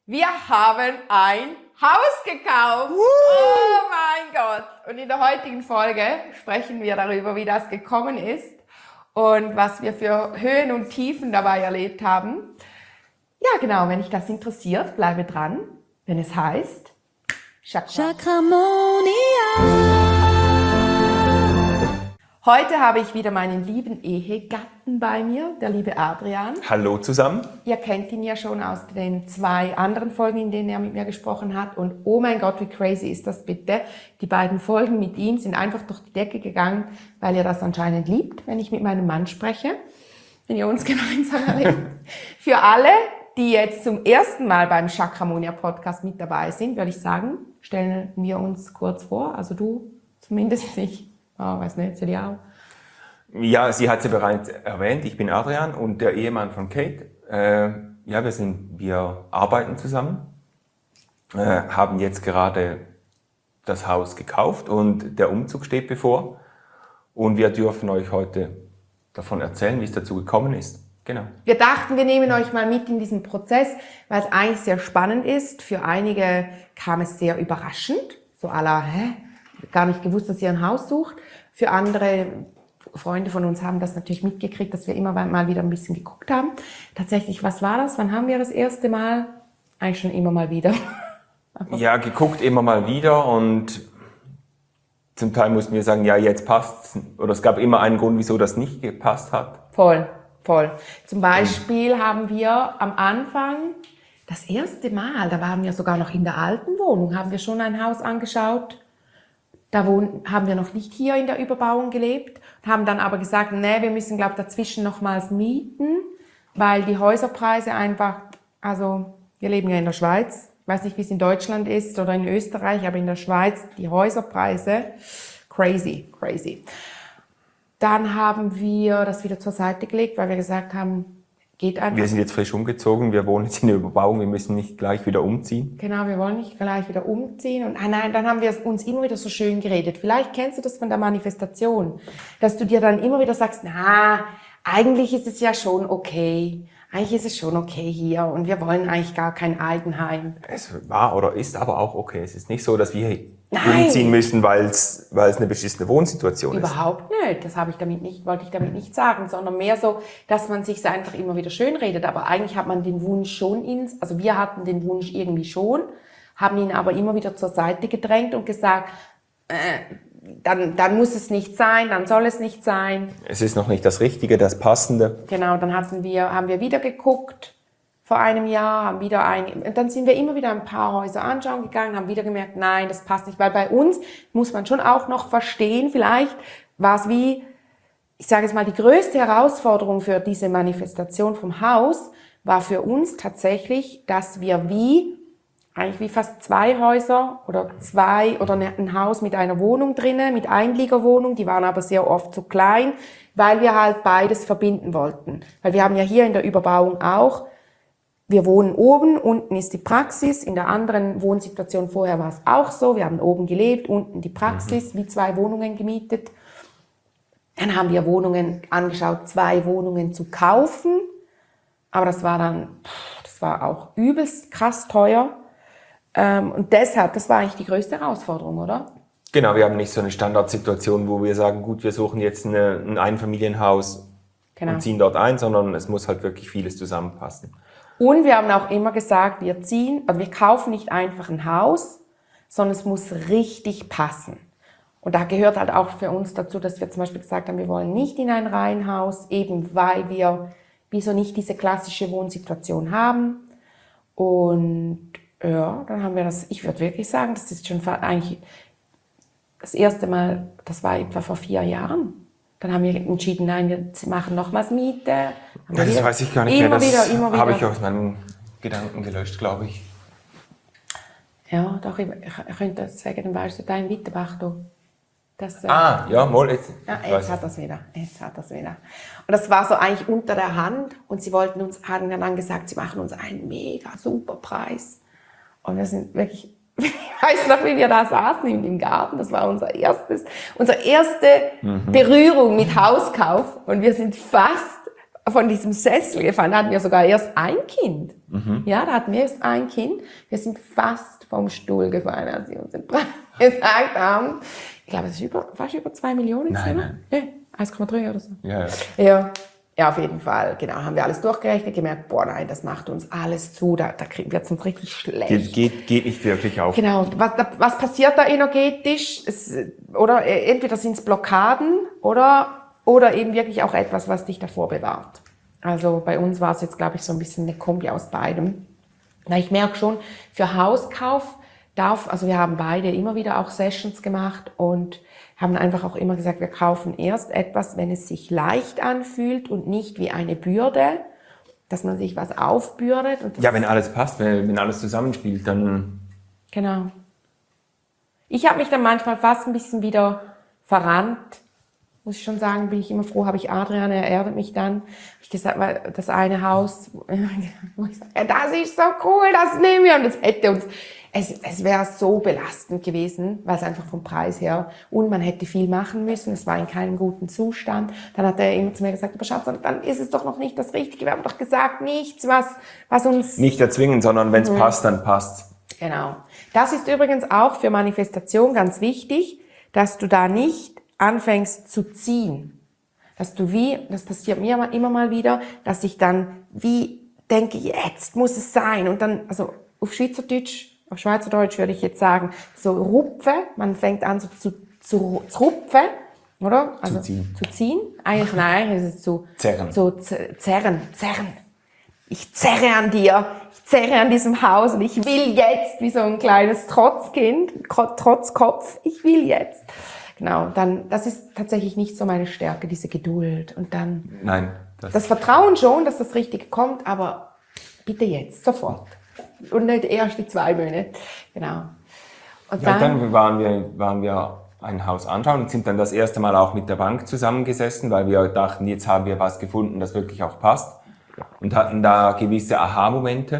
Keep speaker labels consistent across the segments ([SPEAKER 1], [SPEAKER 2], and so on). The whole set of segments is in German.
[SPEAKER 1] Wir haben ein Haus gekauft. Oh mein Gott. Und in der heutigen Folge sprechen wir darüber, wie das gekommen ist und was wir für Höhen und Tiefen dabei erlebt haben. Ja, genau, wenn dich das interessiert, bleibe dran, wenn es heißt Chakramonia. Heute habe ich wieder meinen lieben Ehegatten bei mir, der liebe Adrian.
[SPEAKER 2] Hallo zusammen.
[SPEAKER 1] Ihr kennt ihn ja schon aus den 2 anderen Folgen, in denen er mit mir gesprochen hat. Und oh mein Gott, wie crazy ist das bitte? Die beiden Folgen mit ihm sind einfach durch die Decke gegangen, weil er das anscheinend liebt, wenn ich mit meinem Mann spreche, wenn ihr uns gemeinsam erlebt. Für alle, die jetzt zum ersten Mal beim Chakramonia Podcast mit dabei sind, würde ich sagen, stellen wir uns kurz vor. Also du zumindest nicht. Weiß nicht, Celia.
[SPEAKER 2] Ja, sie hat es ja bereits erwähnt, ich bin Adrian und der Ehemann von Kate. Wir arbeiten zusammen, haben jetzt gerade das Haus gekauft und der Umzug steht bevor. Und wir dürfen euch heute davon erzählen, wie es dazu gekommen ist. Genau.
[SPEAKER 1] Wir dachten, wir nehmen euch mal mit in diesen Prozess, weil es eigentlich sehr spannend ist. Für einige kam es sehr überraschend, so à la, gar nicht gewusst, dass ihr ein Haus sucht. Für andere Freunde von uns haben das natürlich mitgekriegt, dass wir immer mal wieder ein bisschen geguckt haben. Tatsächlich, was war das? Wann haben wir das erste Mal? Eigentlich schon immer mal wieder.
[SPEAKER 2] Ja, geguckt immer mal wieder und zum Teil mussten wir sagen, ja, jetzt passt's. Oder es gab immer einen Grund, wieso das nicht gepasst hat.
[SPEAKER 1] Voll. Zum Beispiel haben wir am Anfang das erste Mal, da waren wir sogar noch in der alten Wohnung, haben wir schon ein Haus angeschaut. Da haben wir noch nicht hier in der Überbauung gelebt, haben dann aber gesagt, nee, wir müssen, glaube ich, dazwischen nochmals mieten, weil die Häuserpreise einfach, also wir leben ja in der Schweiz, ich weiß nicht, wie es in Deutschland ist oder in Österreich, aber in der Schweiz, die Häuserpreise, crazy. Dann haben wir das wieder zur Seite gelegt, weil wir gesagt haben, geht einfach.
[SPEAKER 2] Wir sind jetzt frisch umgezogen, wir wohnen jetzt in der Überbauung, wir müssen nicht gleich wieder umziehen.
[SPEAKER 1] Genau, wir wollen nicht gleich wieder umziehen. Und nein, dann haben wir uns immer wieder so schön geredet. Vielleicht kennst du das von der Manifestation, dass du dir dann immer wieder sagst, eigentlich ist es ja schon okay. Eigentlich ist es schon okay hier und wir wollen eigentlich gar kein Eigenheim.
[SPEAKER 2] Es war oder ist aber auch okay. Es ist nicht so, dass wir umziehen müssen, weil es eine beschissene Wohnsituation ist.
[SPEAKER 1] Überhaupt nicht. Das wollte ich damit nicht sagen, sondern mehr so, dass man sich einfach immer wieder schön redet. Aber eigentlich hat man den Wunsch schon also wir hatten den Wunsch irgendwie schon, haben ihn aber immer wieder zur Seite gedrängt und gesagt, dann muss es nicht sein, dann soll es nicht sein.
[SPEAKER 2] Es ist noch nicht das Richtige, das Passende.
[SPEAKER 1] Genau, dann haben wir wieder geguckt vor einem Jahr, dann sind wir immer wieder ein paar Häuser anschauen gegangen, haben wieder gemerkt, nein, das passt nicht, weil bei uns muss man schon auch noch verstehen, vielleicht war es ich sage jetzt mal, die größte Herausforderung für diese Manifestation vom Haus war für uns tatsächlich, dass wir eigentlich wie fast 2 Häuser oder ein Haus mit einer Wohnung drinnen, mit Einliegerwohnung, die waren aber sehr oft zu klein, weil wir halt beides verbinden wollten. Weil wir haben ja hier in der Überbauung auch, wir wohnen oben, unten ist die Praxis, in der anderen Wohnsituation vorher war es auch so, wir haben oben gelebt, unten die Praxis, wie 2 Wohnungen gemietet. Dann haben wir Wohnungen angeschaut, 2 Wohnungen zu kaufen, aber das war auch übelst krass teuer. Und deshalb, das war eigentlich die größte Herausforderung, oder?
[SPEAKER 2] Genau, wir haben nicht so eine Standardsituation, wo wir sagen, gut, wir suchen jetzt ein Einfamilienhaus und ziehen dort ein, sondern es muss halt wirklich vieles zusammenpassen.
[SPEAKER 1] Und wir haben auch immer gesagt, wir kaufen nicht einfach ein Haus, sondern es muss richtig passen. Und da gehört halt auch für uns dazu, dass wir zum Beispiel gesagt haben, wir wollen nicht in ein Reihenhaus, eben weil wir nicht diese klassische Wohnsituation haben. Und ja, dann haben wir ich würde wirklich sagen, das ist schon eigentlich das erste Mal, das war etwa vor 4 Jahren. Dann haben wir entschieden, nein, wir machen nochmals Miete.
[SPEAKER 2] Das weiß ich gar nicht mehr, das habe ich aus meinen Gedanken gelöscht, glaube ich.
[SPEAKER 1] Ja, doch, ich könnte sagen, dann weißt du, dein Wittebach, du.
[SPEAKER 2] Ja, mal jetzt.
[SPEAKER 1] Ja, jetzt hat das wieder. Und das war so eigentlich unter der Hand und sie haben dann gesagt, sie machen uns einen mega super Preis. Und wir sind wirklich, ich weiß noch, wie wir da saßen im Garten, das war unsere erste Berührung mit Hauskauf und wir sind fast von diesem Sessel gefallen. Da hatten wir sogar erst ein Kind. Ja, da hatten wir erst ein Kind. Wir sind fast vom Stuhl gefallen, als sie uns den Preis gesagt haben. Ich glaube, es ist fast über 2 Millionen.
[SPEAKER 2] Nein.
[SPEAKER 1] Ja, 1,3 oder so.
[SPEAKER 2] Ja.
[SPEAKER 1] Ja, auf jeden Fall. Genau, haben wir alles durchgerechnet, gemerkt, boah, nein, das macht uns alles zu, da wird es uns richtig schlecht.
[SPEAKER 2] Geht nicht wirklich auf.
[SPEAKER 1] Genau, was passiert da energetisch? Oder entweder sind es Blockaden oder eben wirklich auch etwas, was dich davor bewahrt. Also bei uns war es jetzt, glaube ich, so ein bisschen eine Kombi aus beidem. Na, ich merke schon, für Hauskauf also wir haben beide immer wieder auch Sessions gemacht und haben einfach auch immer gesagt, wir kaufen erst etwas, wenn es sich leicht anfühlt und nicht wie eine Bürde, dass man sich was aufbürdet. Und
[SPEAKER 2] ja, wenn alles passt, wenn alles zusammenspielt, dann...
[SPEAKER 1] Genau. Ich habe mich dann manchmal fast ein bisschen wieder verrannt. Muss ich schon sagen, bin ich immer froh, habe ich Adrian, er erdet mich dann. Ich gesagt, weil das eine Haus, wo ich sage, das ist so cool, das nehmen wir. Und das hätte uns, es wäre so belastend gewesen, weil es einfach vom Preis her, und man hätte viel machen müssen, es war in keinem guten Zustand. Dann hat er immer zu mir gesagt, aber Schatz, dann ist es doch noch nicht das Richtige. Wir haben doch gesagt, nichts, was uns...
[SPEAKER 2] Nicht erzwingen, sondern wenn es passt, dann passt's.
[SPEAKER 1] Genau. Das ist übrigens auch für Manifestation ganz wichtig, dass du da nicht anfängst zu ziehen. Dass du das passiert mir immer mal wieder, dass ich dann denke, jetzt muss es sein. Und dann, also auf Schweizerdeutsch würde ich jetzt sagen, so rupfe, man fängt an so zu rupfen, oder? Also zu ziehen. Eigentlich, nein, ist es zu
[SPEAKER 2] zerren.
[SPEAKER 1] Zerren. Ich zerre an dir, ich zerre an diesem Haus und ich will jetzt, wie so ein kleines Trotzkind, Trotzkopf, ich will jetzt. Genau, dann, das ist tatsächlich nicht so meine Stärke, diese Geduld. Und dann,
[SPEAKER 2] nein,
[SPEAKER 1] das Vertrauen schon, dass das Richtige kommt, aber bitte jetzt, sofort. Und nicht erst die 2 Monate. Genau. Und
[SPEAKER 2] dann waren wir ein Haus anschauen und sind dann das erste Mal auch mit der Bank zusammengesessen, weil wir dachten, jetzt haben wir was gefunden, das wirklich auch passt. Und hatten da gewisse Aha-Momente.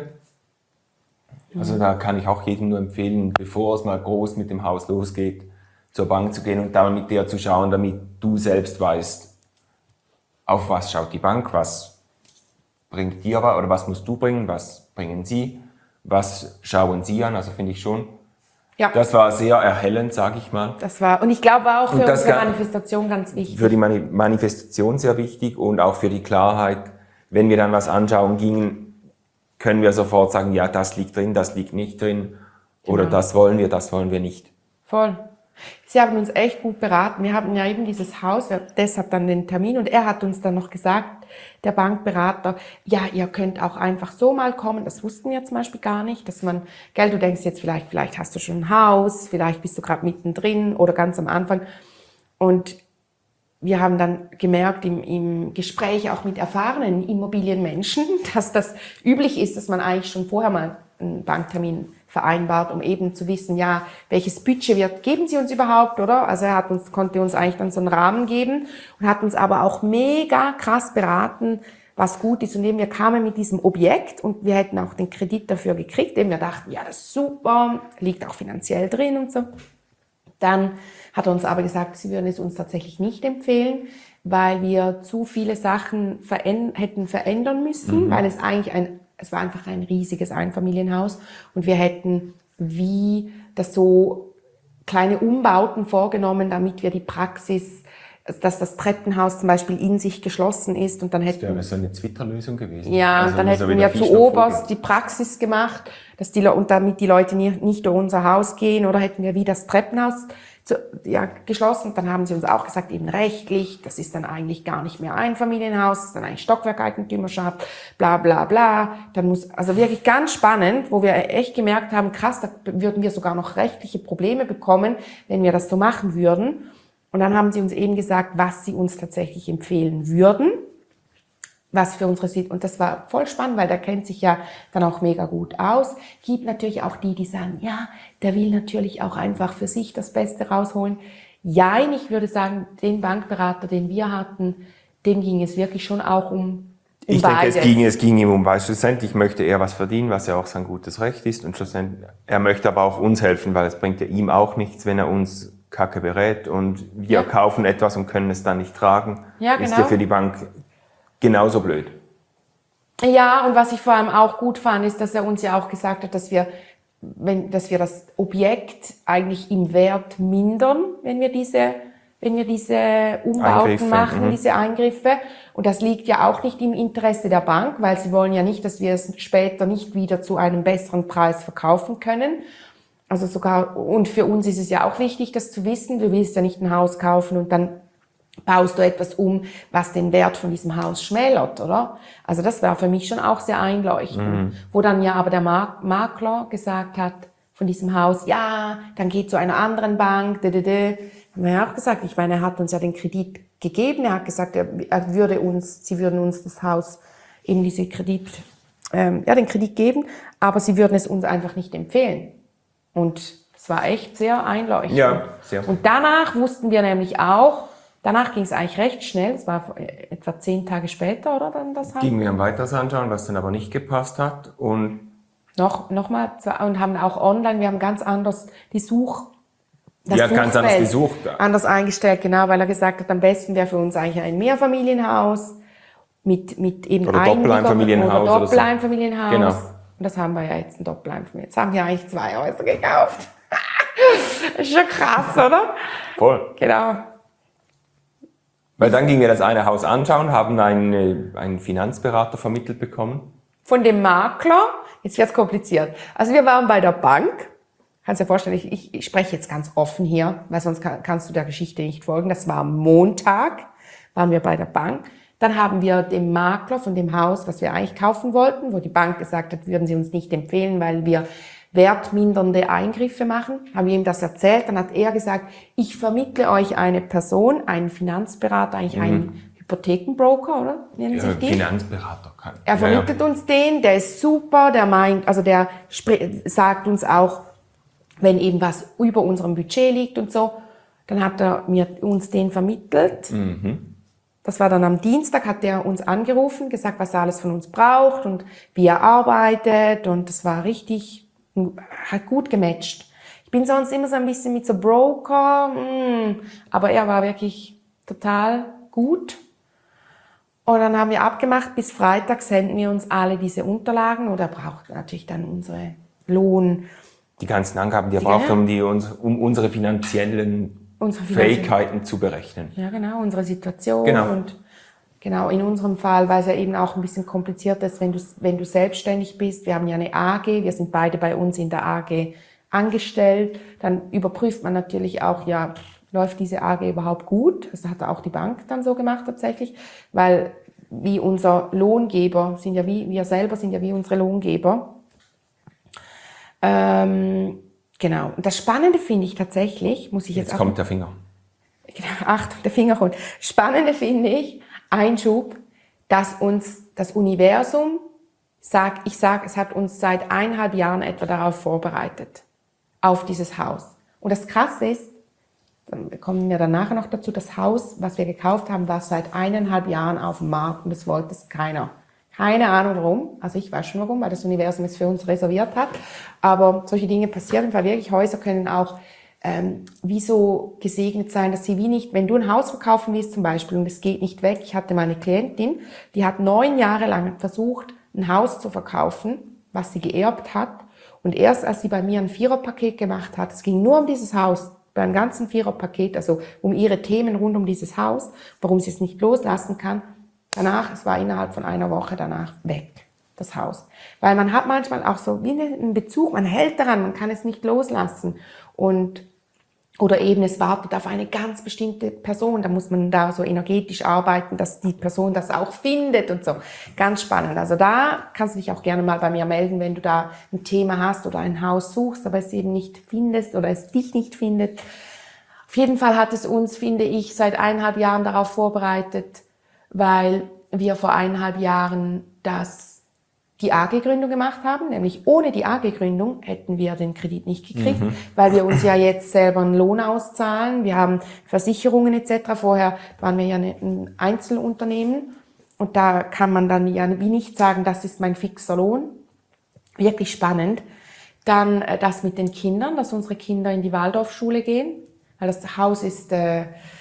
[SPEAKER 2] Also da kann ich auch jedem nur empfehlen, bevor es mal groß mit dem Haus losgeht, zur Bank zu gehen und da mit der zu schauen, damit du selbst weißt, auf was schaut die Bank, was bringt dir oder was musst du bringen, was bringen sie, was schauen sie an, also finde ich schon.
[SPEAKER 1] Ja.
[SPEAKER 2] Das war sehr erhellend, sage ich mal.
[SPEAKER 1] Und ich glaube auch für unsere Manifestation ganz wichtig.
[SPEAKER 2] Für die Manifestation sehr wichtig und auch für die Klarheit, wenn wir dann was anschauen gingen, können wir sofort sagen, ja, das liegt drin, das liegt nicht drin, oder das wollen wir nicht.
[SPEAKER 1] Voll. Sie haben uns echt gut beraten. Wir hatten ja eben dieses Haus, deshalb dann den Termin, und er hat uns dann noch gesagt, der Bankberater, ja, ihr könnt auch einfach so mal kommen. Das wussten wir zum Beispiel gar nicht, dass man, du denkst jetzt vielleicht hast du schon ein Haus, vielleicht bist du gerade mittendrin oder ganz am Anfang. Und wir haben dann gemerkt im Gespräch auch mit erfahrenen Immobilienmenschen, dass das üblich ist, dass man eigentlich schon vorher mal einen Banktermin vereinbart, um eben zu wissen, ja, welches Budget geben sie uns überhaupt, oder? Also er konnte uns eigentlich dann so einen Rahmen geben und hat uns aber auch mega krass beraten, was gut ist. Und eben wir kamen mit diesem Objekt und wir hätten auch den Kredit dafür gekriegt, eben wir dachten, ja, das ist super, liegt auch finanziell drin und so. Dann hat er uns aber gesagt, sie würden es uns tatsächlich nicht empfehlen, weil wir zu viele Sachen hätten verändern müssen, weil es war einfach ein riesiges Einfamilienhaus und wir hätten so kleine Umbauten vorgenommen, damit wir die Praxis, dass das Treppenhaus zum Beispiel in sich geschlossen ist und dann hätten... Das
[SPEAKER 2] wäre so eine Zwitterlösung gewesen.
[SPEAKER 1] Ja, also dann hätten wir zu oberst die Praxis gemacht, und damit die Leute nicht durch unser Haus gehen, oder hätten wir wie das Treppenhaus geschlossen. Dann haben sie uns auch gesagt, eben rechtlich, das ist dann eigentlich gar nicht mehr Einfamilienhaus, das ist dann eigentlich Stockwerkeigentümerschaft, bla bla bla. Also wirklich ganz spannend, wo wir echt gemerkt haben, krass, da würden wir sogar noch rechtliche Probleme bekommen, wenn wir das so machen würden. Und dann haben sie uns eben gesagt, was sie uns tatsächlich empfehlen würden, was für unsere Situation. Und das war voll spannend, weil der kennt sich ja dann auch mega gut aus. Gibt natürlich auch die sagen, ja, der will natürlich auch einfach für sich das Beste rausholen. Jein, ich würde sagen, den Bankberater, den wir hatten, dem ging es wirklich schon auch um
[SPEAKER 2] ich
[SPEAKER 1] beides.
[SPEAKER 2] Denke, es ging ihm um beides. Schlussendlich möchte er was verdienen, was ja auch sein gutes Recht ist. Und schlussendlich, er möchte aber auch uns helfen, weil es bringt ja ihm auch nichts, wenn er uns Kacke berät und wir kaufen etwas und können es dann nicht tragen.
[SPEAKER 1] Ja, genau.
[SPEAKER 2] Ist ja für die Bank genauso blöd.
[SPEAKER 1] Ja, und was ich vor allem auch gut fand, ist, dass er uns ja auch gesagt hat, dass wir das Objekt eigentlich im Wert mindern, wenn wir diese Umbauten
[SPEAKER 2] Eingriffe,
[SPEAKER 1] machen, diese Eingriffe. Und das liegt ja auch nicht im Interesse der Bank, weil sie wollen ja nicht, dass wir es später nicht wieder zu einem besseren Preis verkaufen können. Also sogar, und für uns ist es ja auch wichtig, das zu wissen. Du willst ja nicht ein Haus kaufen und dann baust du etwas was den Wert von diesem Haus schmälert, oder? Also das war für mich schon auch sehr einleuchtend. Wo dann ja aber der Makler gesagt hat von diesem Haus, ja, dann geht zu einer anderen Bank, Haben wir ja auch gesagt, ich meine, er hat uns ja den Kredit gegeben, er hat gesagt, sie würden uns das Haus eben den Kredit geben, aber sie würden es uns einfach nicht empfehlen. Und es war echt sehr einleuchtend.
[SPEAKER 2] Ja, sehr.
[SPEAKER 1] Und danach wussten wir nämlich auch, danach ging es eigentlich recht schnell, es war etwa 10 Tage später, oder? Dann das Haus.
[SPEAKER 2] Gingen wir ein weiteres anschauen, was dann aber nicht gepasst hat. Und
[SPEAKER 1] Nochmal, und haben auch online, wir haben ganz anders
[SPEAKER 2] ganz anders gesucht.
[SPEAKER 1] Anders eingestellt, genau, weil er gesagt hat, am besten wäre für uns eigentlich ein Mehrfamilienhaus mit eben
[SPEAKER 2] oder Doppeleinfamilienhaus.
[SPEAKER 1] Oder Doppeleinfamilienhaus.
[SPEAKER 2] Genau.
[SPEAKER 1] Und das haben wir ja jetzt, ein Doppeleinfamilienhaus. Jetzt haben wir eigentlich 2 Häuser gekauft. Das ist schon krass, oder?
[SPEAKER 2] Voll.
[SPEAKER 1] Genau.
[SPEAKER 2] Weil dann gingen wir das eine Haus anschauen, haben einen Finanzberater vermittelt bekommen.
[SPEAKER 1] Von dem Makler, jetzt wird's kompliziert. Also wir waren bei der Bank. Kannst dir vorstellen, ich spreche jetzt ganz offen hier, weil sonst kannst du der Geschichte nicht folgen. Das war am Montag, waren wir bei der Bank. Dann haben wir dem Makler von dem Haus, was wir eigentlich kaufen wollten, wo die Bank gesagt hat, würden sie uns nicht empfehlen, weil wir wertmindernde Eingriffe machen, haben wir ihm das erzählt. Dann hat er gesagt, ich vermittle euch eine Person, einen Finanzberater, eigentlich einen Hypothekenbroker, oder? Nennen sich die?
[SPEAKER 2] Finanzberater.
[SPEAKER 1] Er vermittelt uns den, der ist super, der meint, also der sagt uns auch, wenn eben was über unserem Budget liegt und so, dann hat er uns den vermittelt. Das war dann am Dienstag, hat er uns angerufen, gesagt, was er alles von uns braucht und wie er arbeitet, und das war hat gut gematcht. Ich bin sonst immer so ein bisschen mit so Broker, aber er war wirklich total gut. Und dann haben wir abgemacht, bis Freitag senden wir uns alle diese Unterlagen, oder braucht natürlich dann unsere Lohn.
[SPEAKER 2] Die ganzen Angaben, die er braucht, um unsere finanziellen Fähigkeiten zu berechnen.
[SPEAKER 1] Ja, genau, unsere Situation.
[SPEAKER 2] Genau.
[SPEAKER 1] Und genau, in unserem Fall, weil es ja eben auch ein bisschen kompliziert ist, wenn du selbstständig bist. Wir haben ja eine AG, wir sind beide bei uns in der AG angestellt. Dann überprüft man natürlich auch, ja, läuft diese AG überhaupt gut? Das hat auch die Bank dann so gemacht tatsächlich, weil wie unser Lohngeber wir selber sind ja wie unsere Lohngeber. Genau. Und das Spannende finde ich tatsächlich,
[SPEAKER 2] Jetzt kommt der Finger.
[SPEAKER 1] Genau, Achtung, der Finger kommt. Spannende finde ich, Einschub, dass uns das Universum es hat uns seit 1,5 Jahren etwa darauf vorbereitet, auf dieses Haus. Und das Krasse ist, dann kommen wir dann nachher noch dazu, das Haus, was wir gekauft haben, war seit 1,5 Jahren auf dem Markt und das wollte es keiner. Keine Ahnung warum, also ich weiß schon warum, weil das Universum es für uns reserviert hat, aber solche Dinge passieren, weil wirklich Häuser können auch wie so gesegnet sein, dass sie wie nicht, wenn du ein Haus verkaufen willst zum Beispiel und es geht nicht weg. Ich hatte meine Klientin, die hat 9 Jahre lang versucht, ein Haus zu verkaufen, was sie geerbt hat, und erst als sie bei mir ein 4er-Paket gemacht hat, es ging nur um dieses Haus, beim ganzen 4er-Paket, also um ihre Themen rund um dieses Haus, warum sie es nicht loslassen kann. Danach, es war innerhalb von 1 Woche danach weg, das Haus. Weil man hat manchmal auch so wie einen Bezug, man hält daran, man kann es nicht loslassen. Oder eben es wartet auf eine ganz bestimmte Person, da muss man da so energetisch arbeiten, dass die Person das auch findet und so. Ganz spannend. Also da kannst du dich auch gerne mal bei mir melden, wenn du da ein Thema hast oder ein Haus suchst, aber es eben nicht findest oder es dich nicht findet. Auf jeden Fall hat es uns, finde ich, seit 1,5 Jahren darauf vorbereitet, weil wir vor 1,5 Jahren die AG-Gründung gemacht haben, nämlich ohne die AG-Gründung hätten wir den Kredit nicht gekriegt, weil wir uns ja jetzt selber einen Lohn auszahlen, wir haben Versicherungen etc. Vorher waren wir ja ein Einzelunternehmen und da kann man dann ja wie nicht sagen, das ist mein fixer Lohn. Wirklich spannend. Dann das mit den Kindern, dass unsere Kinder in die Waldorfschule gehen, weil das Haus ist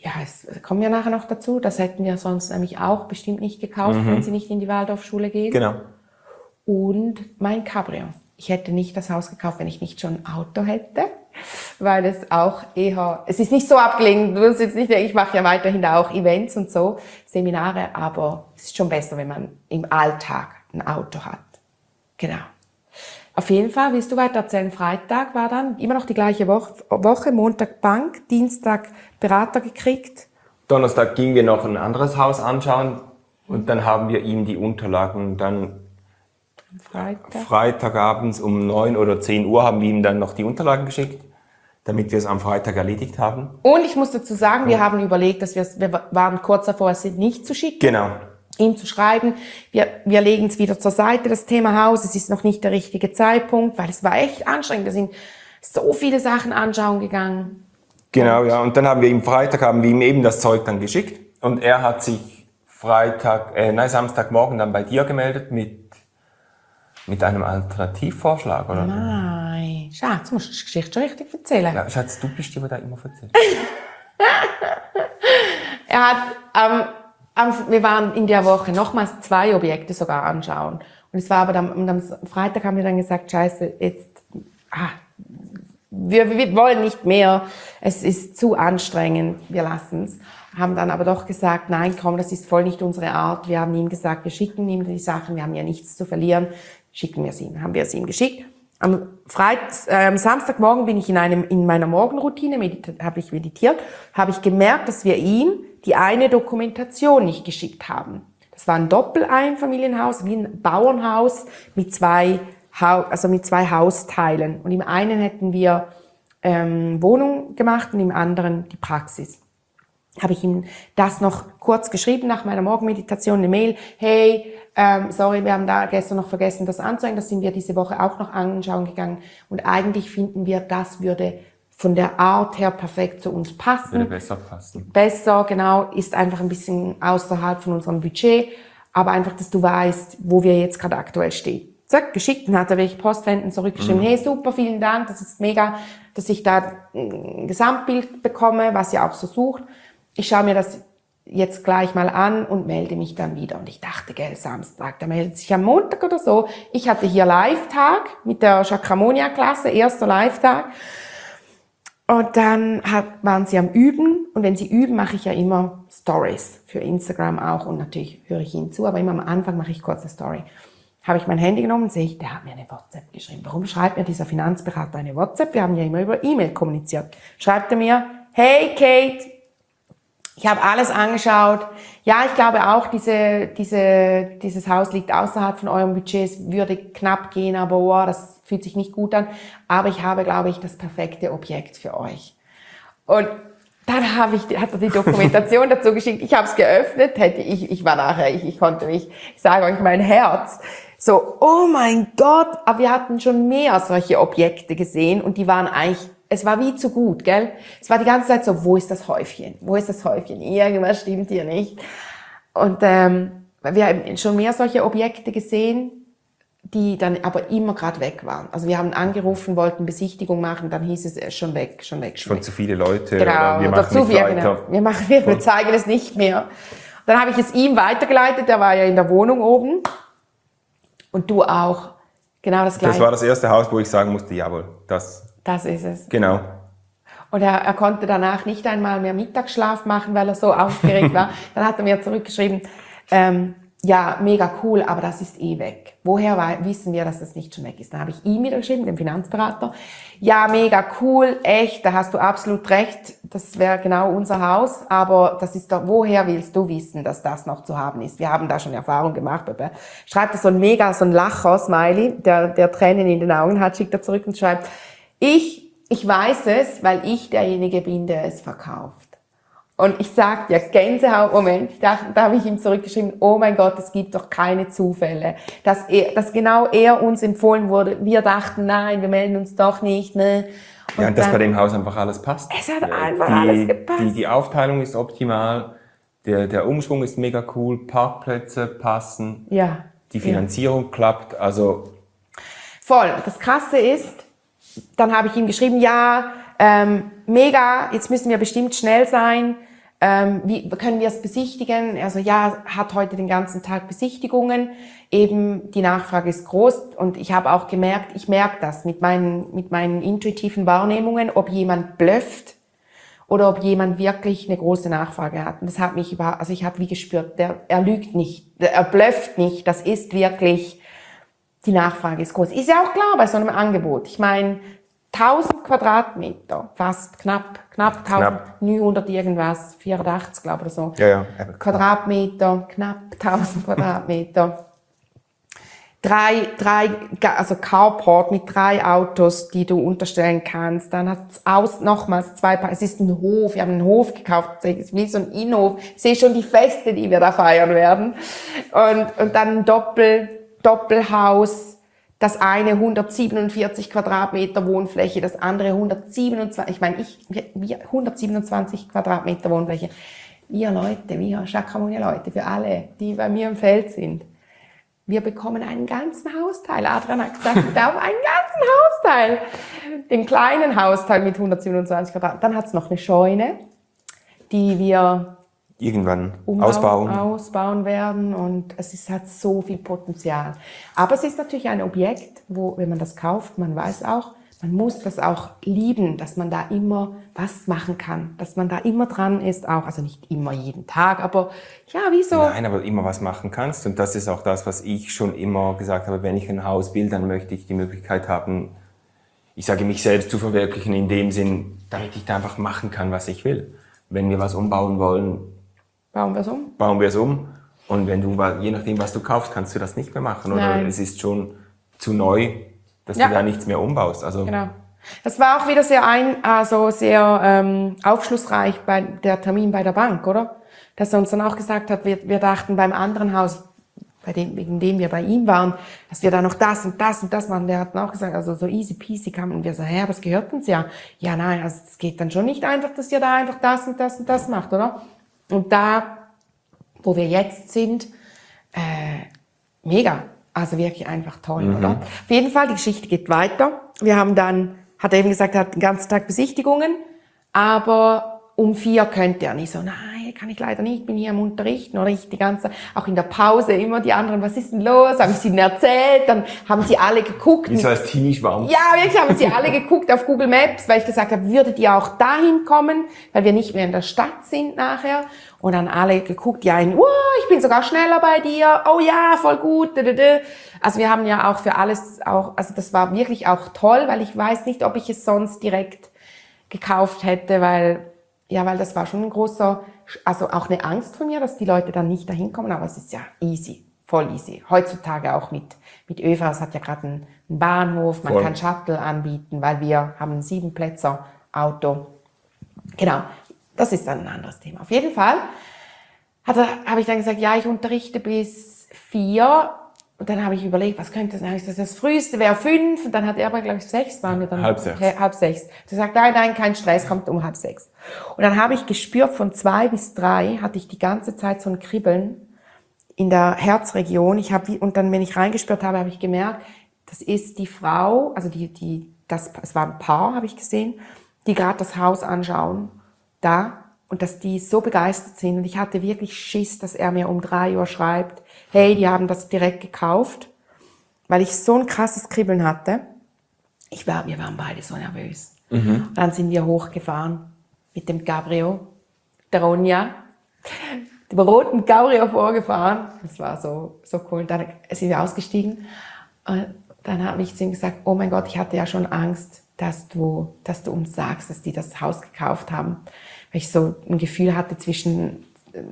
[SPEAKER 1] Ja, es kommen wir nachher noch dazu. Das hätten wir sonst nämlich auch bestimmt nicht gekauft, wenn sie nicht in die Waldorfschule gehen.
[SPEAKER 2] Genau.
[SPEAKER 1] Und mein Cabrio. Ich hätte nicht das Haus gekauft, wenn ich nicht schon ein Auto hätte, weil es auch eher, es ist nicht so abgelegen, du wirst jetzt nicht, ich mache ja weiterhin da auch Events und so, Seminare, aber es ist schon besser, wenn man im Alltag ein Auto hat. Genau. Auf jeden Fall, willst du weiter erzählen, Freitag war dann immer noch die gleiche Woche, Montag Bank, Dienstag Berater gekriegt.
[SPEAKER 2] Donnerstag gingen wir noch ein anderes Haus anschauen und dann haben wir ihm die Unterlagen dann Freitagabends um 9 oder 10 Uhr haben wir ihm dann noch die Unterlagen geschickt, damit wir es am Freitag erledigt haben.
[SPEAKER 1] Und ich muss dazu sagen, wir haben überlegt, dass wir waren kurz davor, es nicht zu schicken.
[SPEAKER 2] Genau.
[SPEAKER 1] Ihm zu schreiben, wir legen es wieder zur Seite, das Thema Haus, es ist noch nicht der richtige Zeitpunkt, weil es war echt anstrengend, da sind so viele Sachen anschauen gegangen.
[SPEAKER 2] Genau, ja, und dann haben wir ihm eben das Zeug dann geschickt und er hat sich Samstagmorgen dann bei dir gemeldet mit einem Alternativvorschlag, oder?
[SPEAKER 1] Nein, Schatz, du musst die Geschichte schon richtig erzählen.
[SPEAKER 2] Ja, Schatz, du bist die da immer erzählt.
[SPEAKER 1] Er hat, wir waren in der Woche nochmals 2 Objekte sogar anschauen. Und es war aber am Freitag haben wir dann gesagt, Scheiße, wir wollen nicht mehr, es ist zu anstrengend, wir lassen es. Haben dann aber doch gesagt, nein, komm, das ist voll nicht unsere Art. Wir haben ihm gesagt, wir schicken ihm die Sachen, wir haben ja nichts zu verlieren, schicken wir es ihm. Haben wir es ihm geschickt. Am Samstagmorgen bin ich in meiner Morgenroutine, habe ich meditiert, habe ich gemerkt, dass wir ihm die eine Dokumentation nicht geschickt haben. Das war ein Doppel-Einfamilienhaus, wie ein Bauernhaus mit 2 Hausteilen. Und im einen hätten wir Wohnung gemacht und im anderen die Praxis. Habe ich ihm das noch kurz geschrieben nach meiner Morgenmeditation, eine Mail. Hey, sorry, wir haben da gestern noch vergessen, das anzuhängen. Das sind wir diese Woche auch noch anschauen gegangen. Und eigentlich finden wir, das würde von der Art her perfekt zu uns passen.
[SPEAKER 2] Würde besser passen.
[SPEAKER 1] Besser, genau, ist einfach ein bisschen außerhalb von unserem Budget. Aber einfach, dass du weißt, wo wir jetzt gerade aktuell stehen. Zack, geschickt, dann hat er wirklich Postwenden zurückgeschrieben. Hey, super, vielen Dank, das ist mega, dass ich da ein Gesamtbild bekomme, was ihr auch so sucht. Ich schaue mir das jetzt gleich mal an und melde mich dann wieder. Und ich dachte, Samstag, der meldet sich am Montag oder so. Ich hatte hier Live-Tag mit der Chakramonia-Klasse, erster Live-Tag. Und dann waren sie am Üben. Und wenn sie üben, mache ich ja immer Stories für Instagram auch. Und natürlich höre ich ihnen zu, aber immer am Anfang mache ich kurz eine Story. Habe ich mein Handy genommen und sehe ich, der hat mir eine WhatsApp geschrieben. Warum schreibt mir dieser Finanzberater eine WhatsApp? Wir haben ja immer über E-Mail kommuniziert. Schreibt er mir, hey Kate, ich habe alles angeschaut. Ja, ich glaube auch, dieses Haus liegt außerhalb von eurem Budget. Es würde knapp gehen, aber das fühlt sich nicht gut an. Aber ich habe, glaube ich, das perfekte Objekt für euch. Und dann hat er die Dokumentation dazu geschickt. Ich habe es geöffnet. Ich war nachher, ich konnte nicht, ich sage euch, mein Herz. So, oh mein Gott. Aber wir hatten schon mehr solche Objekte gesehen und die waren eigentlich, es war wie zu gut, gell? Es war die ganze Zeit so, wo ist das Häufchen? Wo ist das Häufchen? Irgendwas stimmt hier nicht. Und wir haben schon mehr solche Objekte gesehen, die dann aber immer gerade weg waren. Also wir haben angerufen, wollten Besichtigung machen, dann hieß es schon weg. Schon
[SPEAKER 2] zu viele Leute,
[SPEAKER 1] genau,
[SPEAKER 2] oder wir machen nicht weiter.
[SPEAKER 1] Genau. Wir zeigen es nicht mehr. Dann habe ich es ihm weitergeleitet, der war ja in der Wohnung oben. Und du auch. Genau das Gleiche.
[SPEAKER 2] Das war das erste Haus, wo ich sagen musste, jawohl, das ist es. Genau.
[SPEAKER 1] Und er konnte danach nicht einmal mehr Mittagsschlaf machen, weil er so aufgeregt war. Dann hat er mir zurückgeschrieben, ja, mega cool, aber das ist eh weg. Woher wissen wir, dass das nicht schon weg ist? Dann habe ich ihm wieder geschrieben, dem Finanzberater. Ja, mega cool, echt, da hast du absolut recht. Das wäre genau unser Haus, aber das ist doch, woher willst du wissen, dass das noch zu haben ist? Wir haben da schon Erfahrung gemacht. Schreibt er so ein Lacher-Smiley, der Tränen in den Augen hat, schickt er zurück und schreibt, ich weiß es, weil ich derjenige bin, der es verkauft. Und ich sagte, ja, Gänsehautmoment, da habe ich ihm zurückgeschrieben, oh mein Gott, es gibt doch keine Zufälle. Dass genau er uns empfohlen wurde, wir dachten, nein, wir melden uns doch nicht, ne.
[SPEAKER 2] Und ja, und dass bei dem Haus einfach alles passt.
[SPEAKER 1] Es hat einfach alles gepasst.
[SPEAKER 2] Die Aufteilung ist optimal, der Umschwung ist mega cool, Parkplätze passen,
[SPEAKER 1] ja,
[SPEAKER 2] die Finanzierung klappt, also.
[SPEAKER 1] Voll. Das Krasse ist, dann habe ich ihm geschrieben, ja, mega, jetzt müssen wir bestimmt schnell sein. Wie können wir es besichtigen? Also ja, hat heute den ganzen Tag Besichtigungen. Eben die Nachfrage ist groß und ich habe auch gemerkt, ich merke das mit meinen intuitiven Wahrnehmungen, ob jemand blufft oder ob jemand wirklich eine große Nachfrage hat. Und das hat mich also ich habe wie gespürt, er lügt nicht, er blufft nicht, das ist wirklich, die Nachfrage ist groß. Ist ja auch klar bei so einem Angebot. Ich meine, 1000 Quadratmeter, fast knapp 1900 irgendwas, 84 glaube ich oder so.
[SPEAKER 2] Ja.
[SPEAKER 1] Quadratmeter, knapp 1000 Quadratmeter. Also Carport mit 3 Autos, die du unterstellen kannst. Dann hat es nochmals 2 es ist ein Hof, wir haben einen Hof gekauft, es ist wie so ein Innenhof. Ich sehe schon die Feste, die wir da feiern werden. Und dann ein Doppelhaus. Das eine 147 Quadratmeter Wohnfläche, das andere 127 Quadratmeter Wohnfläche. Wir Chakramonia-Leute, für alle, die bei mir im Feld sind. Wir bekommen einen ganzen Hausteil. Adrian hat gesagt, ich darf einen ganzen Hausteil. Den kleinen Hausteil mit 127 Quadratmetern. Dann hat es noch eine Scheune, die wir
[SPEAKER 2] irgendwann ausbauen
[SPEAKER 1] werden und es hat so viel Potenzial. Aber es ist natürlich ein Objekt, wo, wenn man das kauft, man weiß auch, man muss das auch lieben, dass man da immer was machen kann, dass man da immer dran ist auch, also nicht immer jeden Tag, aber ja, wieso?
[SPEAKER 2] Nein, aber immer was machen kannst und das ist auch das, was ich schon immer gesagt habe, wenn ich ein Haus will, dann möchte ich die Möglichkeit haben, ich sage mich selbst zu verwirklichen in dem Sinn, damit ich da einfach machen kann, was ich will. Wenn wir was umbauen wollen,
[SPEAKER 1] bauen wir es um.
[SPEAKER 2] Bauen wir es um. Und wenn du, je nachdem, was du kaufst, kannst du das nicht mehr machen. Oder
[SPEAKER 1] Nein.
[SPEAKER 2] es ist schon zu neu, dass du da nichts mehr umbaust. Also
[SPEAKER 1] genau. Das war auch wieder sehr aufschlussreich bei der Termin bei der Bank, oder? Dass er uns dann auch gesagt hat, wir dachten beim anderen Haus, wegen dem wir bei ihm waren, dass wir da noch das und das und das machen. Der hat dann auch gesagt, also so easy peasy kam und wir so, aber es gehört uns ja. Ja, nein, also es geht dann schon nicht einfach, dass ihr da einfach das und das und das macht, oder? Und da, wo wir jetzt sind, mega. Also wirklich einfach toll, oder? Auf jeden Fall, die Geschichte geht weiter. Wir haben dann, hat er eben gesagt, er hat den ganzen Tag Besichtigungen, aber um 4 könnte er nicht. So, nein, kann ich leider nicht, ich bin hier am Unterrichten, oder ich die ganze, auch in der Pause immer die anderen, was ist denn los? Habe ich sie ihnen erzählt? Dann haben sie alle geguckt.
[SPEAKER 2] Wie so als Teenie-Schwarm.
[SPEAKER 1] Ja, wirklich haben sie alle geguckt auf Google Maps, weil ich gesagt habe, würdet ihr auch dahin kommen, weil wir nicht mehr in der Stadt sind nachher. Und dann alle geguckt, ja, ich bin sogar schneller bei dir, oh ja, voll gut. Also wir haben ja auch für alles auch, also das war wirklich auch toll, weil ich weiß nicht, ob ich es sonst direkt gekauft hätte, weil das war schon ein großer, also auch eine Angst von mir, dass die Leute dann nicht dahin kommen, aber es ist ja easy, voll easy. Heutzutage auch mit ÖV, es hat ja gerade einen Bahnhof, man kann Shuttle anbieten, weil wir haben ein 7-Plätzer-Auto. Genau, das ist dann ein anderes Thema. Auf jeden Fall habe ich dann gesagt, ja, ich unterrichte bis 4. Und dann habe ich überlegt, was könnte das sein? Das Früheste wäre 5. Und dann hat er aber, glaube ich, 6 waren wir dann.
[SPEAKER 2] Halb 6.
[SPEAKER 1] Halb 6. Er sagt, nein, kein Stress, kommt um halb 6. Und dann habe ich gespürt, von 2 bis 3 hatte ich die ganze Zeit so ein Kribbeln in der Herzregion. Und dann, wenn ich reingespürt habe, habe ich gemerkt, das ist die Frau, also es war ein Paar, habe ich gesehen, die gerade das Haus anschauen, da. Und dass die so begeistert sind. Und ich hatte wirklich Schiss, dass er mir um 3 Uhr schreibt, hey, die haben das direkt gekauft, weil ich so ein krasses Kribbeln hatte. Wir waren beide so nervös. Und dann sind wir hochgefahren mit dem Cabrio, der Ronja, dem roten Cabrio vorgefahren. Das war so cool. Dann sind wir ausgestiegen. Und dann habe ich zu ihm gesagt, oh mein Gott, ich hatte ja schon Angst, dass du uns sagst, dass die das Haus gekauft haben. Weil ich so ein Gefühl hatte zwischen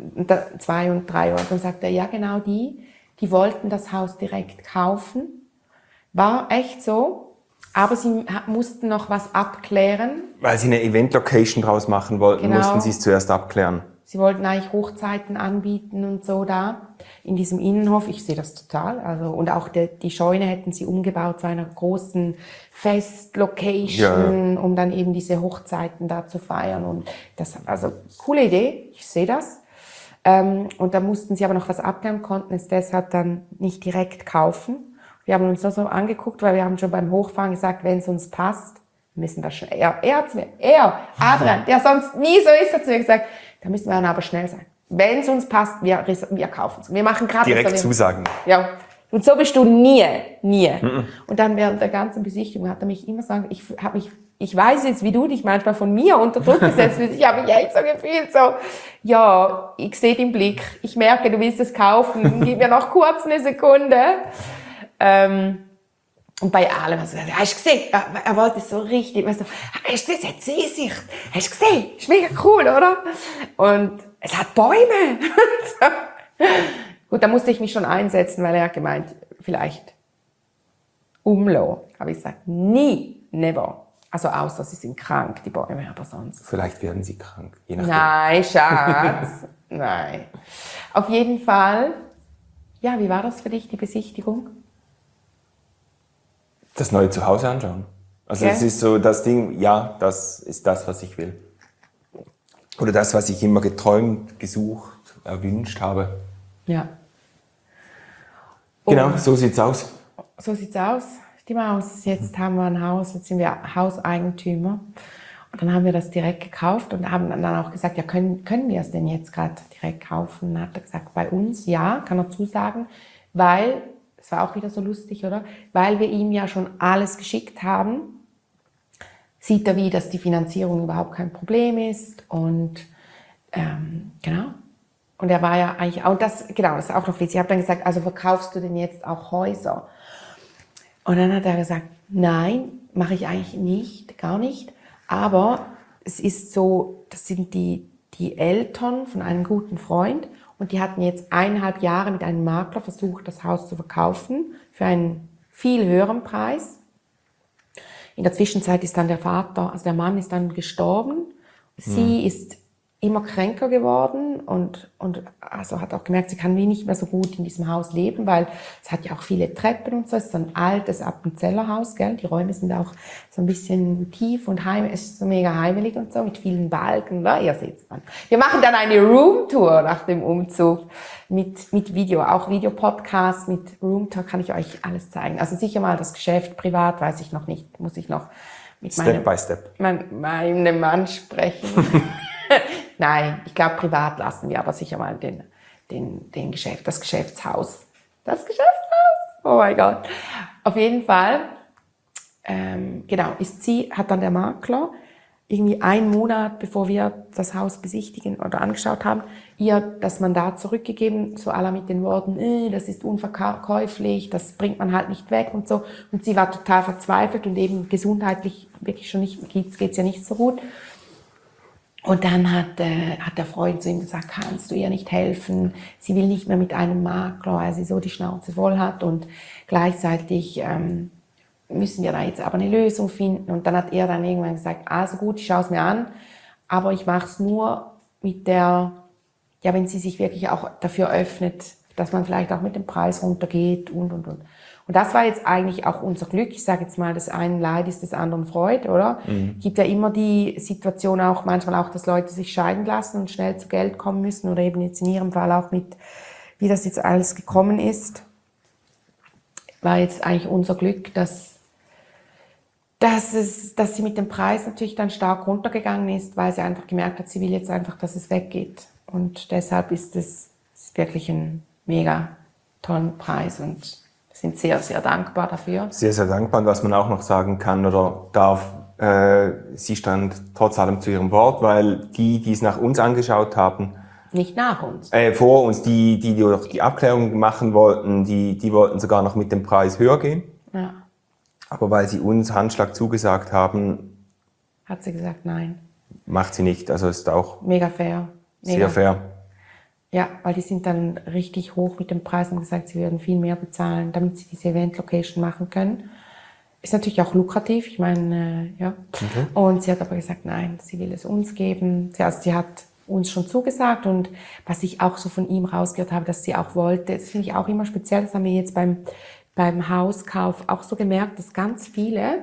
[SPEAKER 1] 2 und 3 Uhr. Dann sagt er, ja genau die wollten das Haus direkt kaufen. War echt so. Aber sie mussten noch was abklären.
[SPEAKER 2] Weil sie eine Event-Location draus machen wollten,
[SPEAKER 1] Genau.
[SPEAKER 2] mussten sie es zuerst abklären.
[SPEAKER 1] Sie wollten eigentlich Hochzeiten anbieten und so da, in diesem Innenhof. Ich sehe das total. Also, und auch die Scheune hätten sie umgebaut zu einer großen Festlocation, um dann eben diese Hochzeiten da zu feiern. Und das, also, coole Idee. Ich sehe das. Und da mussten sie aber noch was abklären, konnten es deshalb dann nicht direkt kaufen. Wir haben uns nur so angeguckt, weil wir haben schon beim Hochfahren gesagt, wenn es uns passt, müssen wir schon, Adrian, der sonst nie so ist, hat zu mir gesagt, Da müssen wir dann aber schnell sein. Wenn es uns passt, wir kaufen es. Wir machen gerade
[SPEAKER 2] Direkt zusagen.
[SPEAKER 1] Ja. Und so bist du nie. Und dann während der ganzen Besichtigung hat er mich immer gesagt, ich weiß jetzt, wie du dich manchmal von mir unter Druck gesetzt fühlst. Ich habe mich echt so gefühlt, so, ja, ich sehe den Blick, ich merke, du willst es kaufen, gib mir noch kurz eine Sekunde. Und bei allem, also, hast du gesehen, er wollte es so richtig, weißt du, hast du gesehen, Sehsicht, hast du gesehen, ist mega cool, oder? Und es hat Bäume. Gut, da musste ich mich schon einsetzen, weil er hat gemeint, vielleicht umlassen. Aber ich sage, nie, never. Also außer sie sind krank, die Bäume, aber sonst.
[SPEAKER 2] Vielleicht werden sie krank, je nachdem.
[SPEAKER 1] Nein, Schatz, nein. Auf jeden Fall, ja, wie war das für dich, die Besichtigung?
[SPEAKER 2] Das neue Zuhause anschauen. Also
[SPEAKER 1] Okay.
[SPEAKER 2] es ist so das Ding, ja, das ist das, was ich will. Oder das, was ich immer geträumt, gesucht, erwünscht habe.
[SPEAKER 1] Ja.
[SPEAKER 2] Genau, so sieht's aus.
[SPEAKER 1] So sieht's aus, die Maus. Jetzt haben wir ein Haus, jetzt sind wir Hauseigentümer. Und dann haben wir das direkt gekauft und haben dann auch gesagt, ja, können wir es denn jetzt gerade direkt kaufen? Und dann hat er gesagt, bei uns, ja, kann er zusagen, weil, es war auch wieder so lustig, oder? Weil wir ihm ja schon alles geschickt haben, sieht er wie, dass die Finanzierung überhaupt kein Problem ist und genau. Und er war ja eigentlich, und das ist auch noch witzig. Ich habe dann gesagt, also verkaufst du denn jetzt auch Häuser? Und dann hat er gesagt, nein, mache ich eigentlich nicht, gar nicht. Aber es ist so, das sind die Eltern von einem guten Freund und die hatten jetzt 1,5 Jahre mit einem Makler versucht, das Haus zu verkaufen für einen viel höheren Preis. In der Zwischenzeit ist dann der Vater, also der Mann ist dann gestorben. Sie ist immer kränker geworden und also hat auch gemerkt, sie kann wie nicht mehr so gut in diesem Haus leben, weil es hat ja auch viele Treppen und so. Es ist so ein altes Appenzellerhaus, gell? Die Räume sind auch so ein bisschen tief und es ist so mega heimelig und so mit vielen Balken. Da, ihr seht's dann. Wir machen dann eine Roomtour nach dem Umzug mit Video, auch Videopodcast mit Roomtour kann ich euch alles zeigen. Also sicher mal das Geschäft, privat weiß ich noch nicht, muss ich noch mit
[SPEAKER 2] Step by Step.
[SPEAKER 1] meinem Mann sprechen. Nein, ich glaube, privat lassen wir aber sicher mal das Geschäftshaus. Das Geschäftshaus? Oh mein Gott. Auf jeden Fall, genau, hat dann der Makler irgendwie 1 Monat, bevor wir das Haus besichtigen oder angeschaut haben, ihr das Mandat zurückgegeben, so aller mit den Worten, das ist unverkäuflich, das bringt man halt nicht weg und so. Und sie war total verzweifelt und eben gesundheitlich wirklich schon nicht, geht's ja nicht so gut. Und dann hat der Freund zu ihm gesagt, kannst du ihr nicht helfen? Sie will nicht mehr mit einem Makler, weil sie so die Schnauze voll hat und gleichzeitig müssen wir da jetzt aber eine Lösung finden. Und dann hat er dann irgendwann gesagt, also gut, ich schaue es mir an, aber ich mache es nur mit wenn sie sich wirklich auch dafür öffnet, dass man vielleicht auch mit dem Preis runtergeht und. Und das war jetzt eigentlich auch unser Glück. Ich sage jetzt mal, das einen Leid ist des anderen Freude, oder? Gibt ja immer die Situation auch, manchmal auch, dass Leute sich scheiden lassen und schnell zu Geld kommen müssen oder eben jetzt in ihrem Fall auch mit, wie das jetzt alles gekommen ist. War jetzt eigentlich unser Glück, dass sie mit dem Preis natürlich dann stark runtergegangen ist, weil sie einfach gemerkt hat, sie will jetzt einfach, dass es weggeht. Und deshalb ist es wirklich ein mega tollen Preis und sind sehr, sehr dankbar dafür.
[SPEAKER 2] Sehr, sehr dankbar. Und was man auch noch sagen kann oder darf, sie stand trotz allem zu ihrem Wort, weil die es nach uns angeschaut haben,
[SPEAKER 1] nicht nach uns.
[SPEAKER 2] Vor uns, die auch die Abklärung machen wollten, die wollten sogar noch mit dem Preis höher gehen.
[SPEAKER 1] Ja.
[SPEAKER 2] Aber weil sie uns Handschlag zugesagt haben,
[SPEAKER 1] Hat sie gesagt, nein.
[SPEAKER 2] macht sie nicht. Also ist auch
[SPEAKER 1] Mega fair. Mega.
[SPEAKER 2] sehr fair.
[SPEAKER 1] Ja, weil die sind dann richtig hoch mit dem Preis und gesagt, sie würden viel mehr bezahlen, damit sie diese Event-Location machen können. Ist natürlich auch lukrativ, ich meine, ja.
[SPEAKER 2] Okay.
[SPEAKER 1] Und sie hat aber gesagt, nein, sie will es uns geben. Sie hat uns schon zugesagt und was ich auch so von ihm rausgehört habe, dass sie auch wollte, das finde ich auch immer speziell, das haben wir jetzt beim Hauskauf auch so gemerkt, dass ganz viele,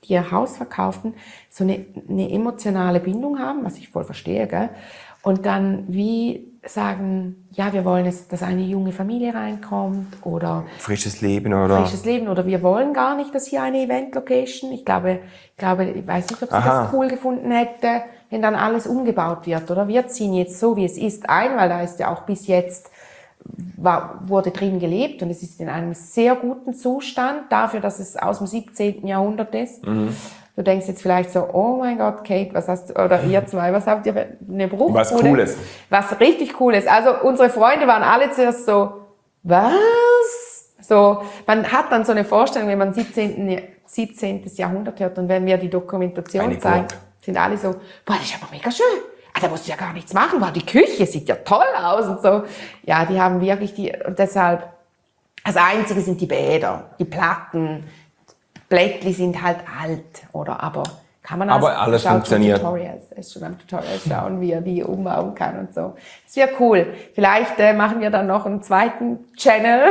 [SPEAKER 1] die ihr Haus verkauften, so eine emotionale Bindung haben, was ich voll verstehe, gell? Und dann wie sagen, ja, wir wollen jetzt, dass eine junge Familie reinkommt oder
[SPEAKER 2] Frisches Leben oder
[SPEAKER 1] wir wollen gar nicht, dass hier eine Event-Location, ich weiß nicht, ob sie das cool gefunden hätte, wenn dann alles umgebaut wird, oder? Wir ziehen jetzt so, wie es ist, ein, weil da ist ja auch bis jetzt wurde drin gelebt und es ist in einem sehr guten Zustand, dafür, dass es aus dem 17. Jahrhundert ist. Mhm. Du denkst jetzt vielleicht so, oh mein Gott, Kate, was hast du, oder ihr zwei, was habt ihr für eine Bruchbude?
[SPEAKER 2] Was Cooles.
[SPEAKER 1] Was richtig Cooles. Also unsere Freunde waren alle zuerst so, was? So, man hat dann so eine Vorstellung, wenn man 17. Jahrhundert hört und wenn wir die Dokumentation zeigen, sind alle so, boah, das ist aber mega schön. Da musst du ja gar nichts machen, boah, die Küche sieht ja toll aus und so. Ja, die haben wirklich und deshalb, das Einzige sind die Bäder, die Platten, Blättli sind halt alt, oder? Aber kann man
[SPEAKER 2] alles funktioniert.
[SPEAKER 1] Schon am Tutorial schauen, wie er die umbauen kann und so. Das wäre cool. Vielleicht machen wir dann noch einen zweiten Channel.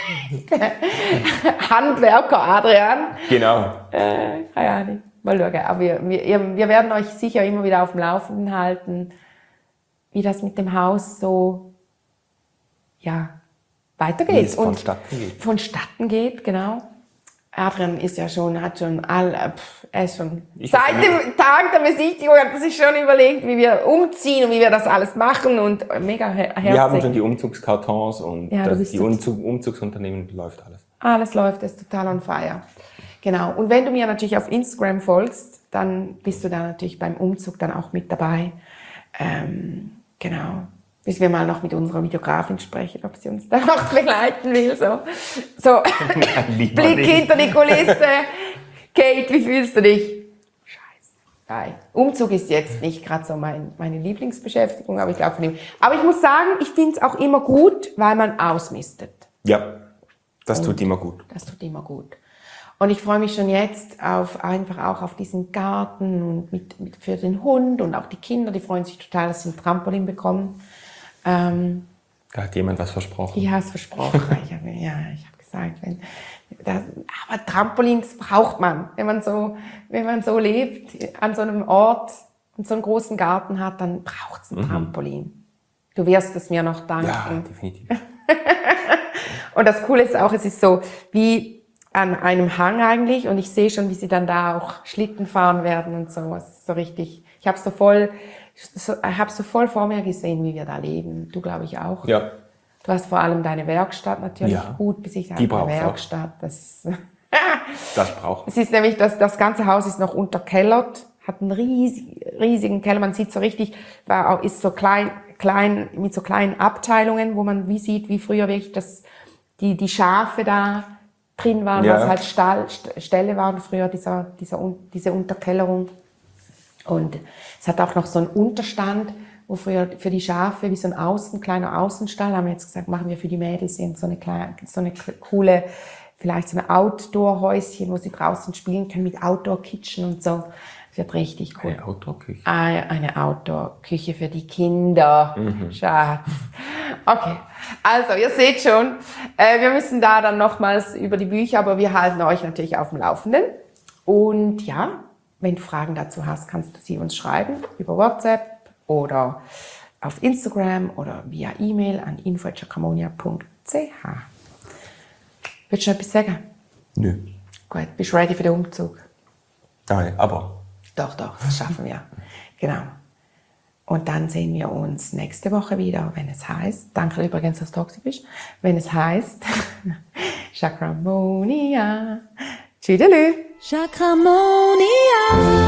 [SPEAKER 1] Handwerker Adrian.
[SPEAKER 2] Genau.
[SPEAKER 1] Ja, nicht. Mal schauen. Aber wir werden euch sicher immer wieder auf dem Laufenden halten, wie das mit dem Haus so, ja, weitergeht.
[SPEAKER 2] Wie es vonstatten geht,
[SPEAKER 1] genau. Adrian ist ja schon, er ist schon seit dem Tag der Besichtigung hat er sich schon überlegt, wie wir umziehen und wie wir das alles machen und mega herzlich.
[SPEAKER 2] Wir haben schon die Umzugskartons und die Umzugsunternehmen läuft alles.
[SPEAKER 1] Alles läuft, ist total on fire. Genau. Und wenn du mir natürlich auf Instagram folgst, dann bist du da natürlich beim Umzug dann auch mit dabei. Genau. Müssen wir mal noch mit unserer Videografin sprechen, ob sie uns da noch begleiten will. So. Blick hinter die Kulisse. Kate, wie fühlst du dich? Scheiße. Geil. Umzug ist jetzt nicht gerade so meine Lieblingsbeschäftigung, aber ich glaube von ihm. Aber ich muss sagen, ich finde es auch immer gut, weil man ausmistet.
[SPEAKER 2] Ja, das tut immer gut.
[SPEAKER 1] Das tut immer gut. Und ich freue mich schon jetzt einfach auch auf diesen Garten und für den Hund und auch die Kinder, die freuen sich total, dass sie ein Trampolin bekommen.
[SPEAKER 2] Da hat jemand was versprochen.
[SPEAKER 1] Ich habe es versprochen. Ich habe gesagt, aber Trampolin, das braucht man. Wenn man so lebt, an so einem Ort und so einen großen Garten hat, dann braucht es ein Trampolin. Du wirst es mir noch danken.
[SPEAKER 2] Ja, definitiv.
[SPEAKER 1] Und das Coole ist auch, es ist so wie an einem Hang eigentlich und ich sehe schon, wie sie dann da auch Schlitten fahren werden und so. Es ist so richtig, ich habe so voll vor mir gesehen, wie wir da leben. Du, glaube ich, auch.
[SPEAKER 2] Ja.
[SPEAKER 1] Du hast vor allem deine Werkstatt natürlich gut besichert.
[SPEAKER 2] Die braucht
[SPEAKER 1] Werkstatt.
[SPEAKER 2] Das braucht.
[SPEAKER 1] Es ist nämlich, das ganze Haus ist noch unterkellert, hat einen riesigen Keller. Man sieht so richtig, ist so klein, mit so kleinen Abteilungen, wo man sieht, wie früher wirklich die Schafe da drin waren, was halt Ställe waren früher, diese Unterkellerung. Und es hat auch noch so einen Unterstand, wo früher für die Schafe wie so ein kleiner Außenstall, haben wir jetzt gesagt, machen wir für die Mädels so eine coole, vielleicht so ein Outdoor-Häuschen, wo sie draußen spielen können mit Outdoor-Kitchen und so. Das wird richtig cool.
[SPEAKER 2] Eine Outdoor-Küche.
[SPEAKER 1] Eine Outdoor-Küche für die Kinder. Schatz. Okay. Also, ihr seht schon, wir müssen da dann nochmals über die Bücher, aber wir halten euch natürlich auf dem Laufenden. Und ja, wenn du Fragen dazu hast, kannst du sie uns schreiben über WhatsApp oder auf Instagram oder via E-Mail an info@chakramonia.ch. Willst du noch etwas sagen?
[SPEAKER 2] Nö.
[SPEAKER 1] Gut, bist du ready für den Umzug?
[SPEAKER 2] Nein, aber.
[SPEAKER 1] Doch, das schaffen wir. Genau. Und dann sehen wir uns nächste Woche wieder, wenn es heißt, danke übrigens, dass du toxisch bist, wenn es heißt, Chakramonia. Tschüdelü.
[SPEAKER 3] Chakramonia.